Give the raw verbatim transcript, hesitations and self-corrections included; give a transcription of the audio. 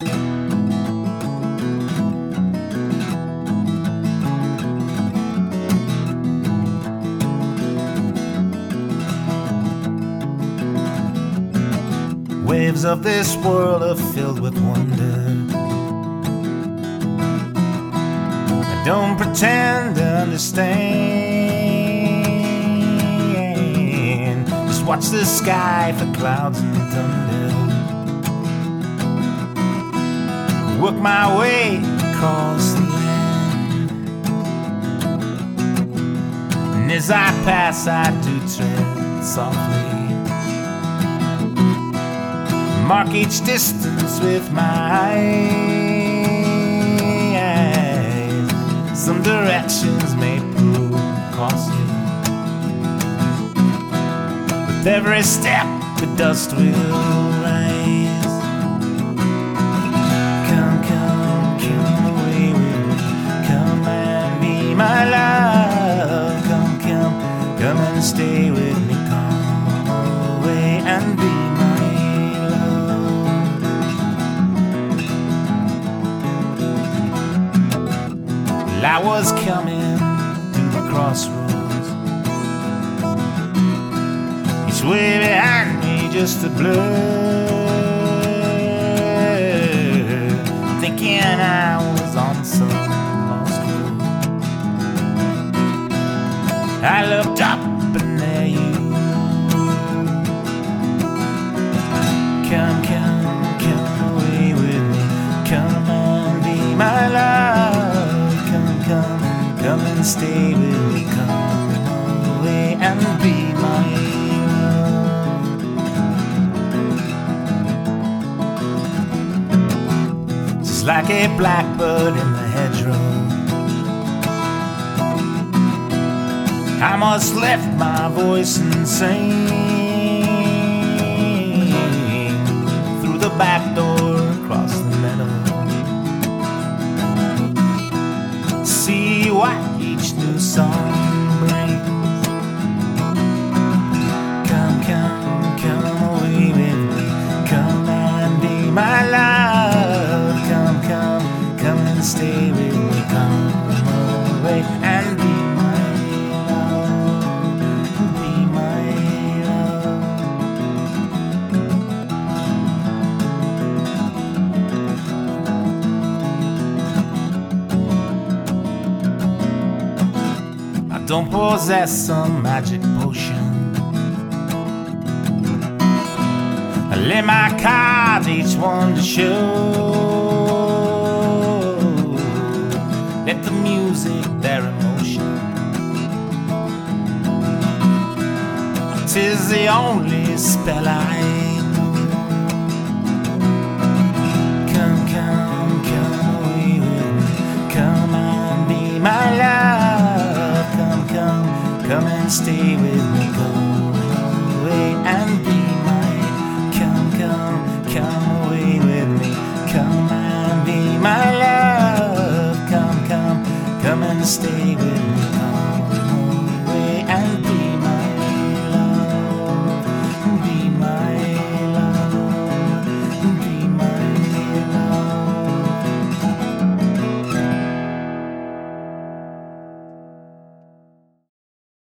Waves of this world are filled with wonder. I don't pretend to understand. Just watch the sky for clouds and thunder. Work my way across the land. And as I pass, I do tread softly. Mark each distance with my eyes. Some directions may prove costly. With every step, the dust will rise. Come, come, come away with me. Come and be my love. Come, come, come and stay with me. Come away and be my I was coming to the crossroads, each way behind me just a blur, thinking I was on some lost road. I looked up and there you were. Come, come, come away with me. Come and be my love. Come and stay with me, come away and be my love. Just like a blackbird in the hedgerow, I must lift my voice and sing through the back door across the meadow. See what each new song brings. Come, come, come away with me. Come and be my love. Come, come, come and stay with me. Come away and be my love. Be my don't possess some magic potion. I lay my cards, each one to show. Let the music bear emotion. 'Tis the only spell I